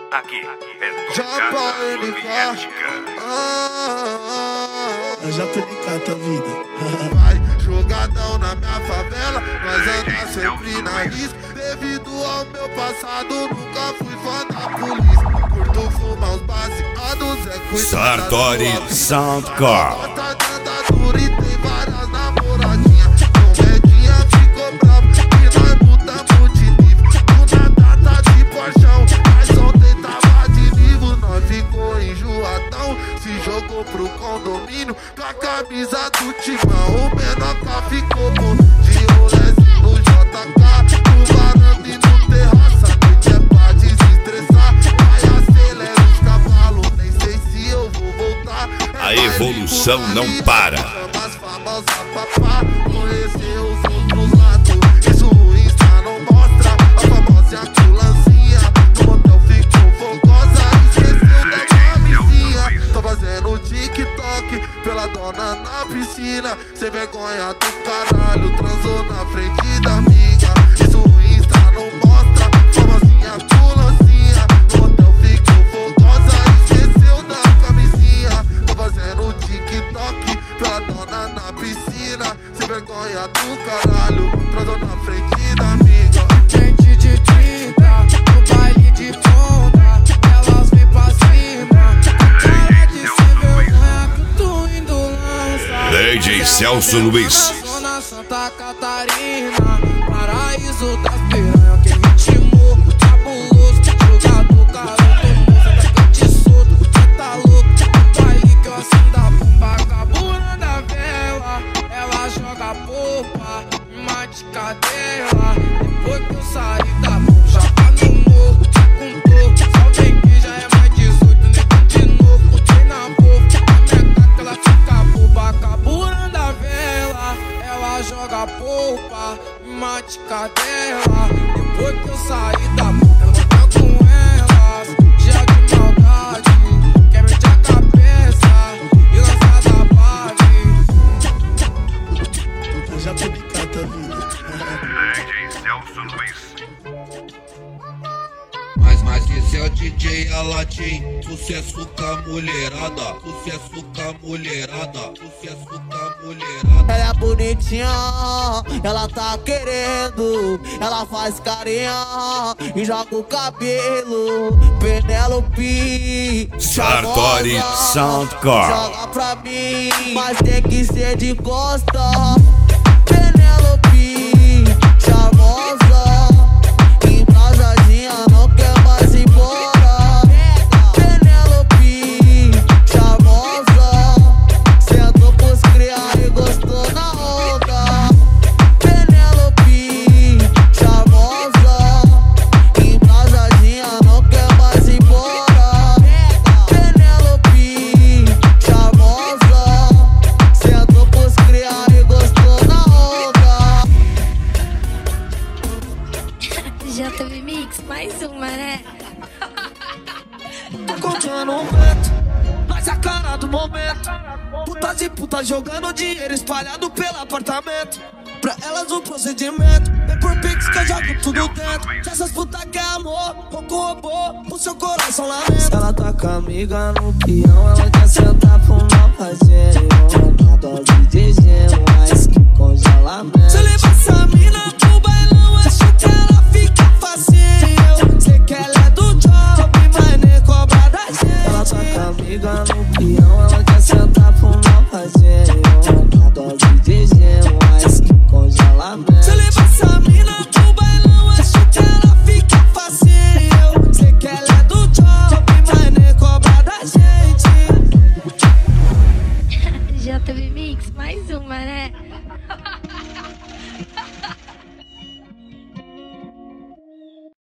Aqui é Tocado Soviética. Eu já tô ligado tua vida. Vai jogadão na minha favela, nós anda sempre na risca. Devido ao meu passado, nunca fui fã da polícia. Curto fumar uns baseados, é cuidado. Sartori Soundcore. Tá dentadura e tem várias namoradinhas. Comedinha ficou bravo, que nós mudamos de nível. Na data de porchão, mas ontem tava de nível. Nós ficou enjoadão, se jogou pro condomínio com a camisa do Timão. O Menoca ficou bom, de rolezinho no JK, no varanda e no terraça. Noite é pra desestressar, vai acelera os cavalos, nem sei se eu vou voltar. A evolução não para. As famosas papá, conhecer os outros lados. Isso o Insta não mostra, a famosa ambulância. No motel ficou fogosa, esqueceu da camisinha. Tô fazendo TikTok pela dona na piscina. Sem vergonha do caralho, transou na frente da amiga. Isso o Insta não mostra, a famosinha ambulância. No motel ficou fogosa, esqueceu da camisinha. Tô fazendo TikTok pela dona na piscina. Sem vergonha do caralho, transou na frente da amiga. Gente de 30, no baile de ponta, elas vêm pra cima. Cara de sem vergonha que eu tô indo lança. DJ Celso Luiz. Zona Santa Catarina, paraíso das piranhas, que ritmo cabuloso. Jogador, garoto, moça, atacante solto. Cê tá louco, no baile que eu acendo a bomba. Cabura da vela, ela joga polpa, mate cadela. Depois que eu saí da bomba, já tá no morro, com toco. Só vem que já é mais 18, nego de novo. Botei na boca, a minha gata ela fica boba. Cabura da vela, ela joga polpa, mate cadela. Depois que eu saí da boca, eu vou com elas, cheia de maldade. Quer meter a cabeça e lançar da base. Eu já tô ligado tua vida. DJ Celso Luiz. Mas esse é o DJ Aladim, sucesso com a mulherada, sucesso com a mulherada, sucesso com a mulherada. Ela é bonitinha, ela tá querendo, ela faz carinha e joga o cabelo. Penélope, Sartori charmosa, Soundcore. joga pra mim, mas tem que ser de costa. Penélope, charmosa, embrasadinha, não quer mais ir embora. Penélope, charmosa, sentou pros criar e gostou na onda. Penélope, charmosa, embrasadinha, não quer mais ir embora. Penélope, charmosa, sentou pros criar e gostou na onda. JV Mix, mais uma, né? Tô contando um vento, nós a cara do momento. Putas e putas jogando dinheiro espalhado pelo apartamento. Pra elas o procedimento vem por pix que eu jogo tudo dentro. Se essas putas quer amor, ou com robô, o seu coração lamenta. Ela tá com a amiga no peão, ela quer sentar pro mal fazer. Uma dose de gelo, mais que congelamento. Se eu levar essa mina pro bailão, acho que ela fica facinho. Sei que ela é do job, mas nem cobra da gente. Ela tá com a amiga no peão, ela quer sentar pro mal fazer. Uma dose de gelo, mais que congelamento. Se eu levar essa mina pro bailão, acho que ela fica facinho. Sei que ela é do job, mas nem cobra da gente. JV Mix, mais uma, né?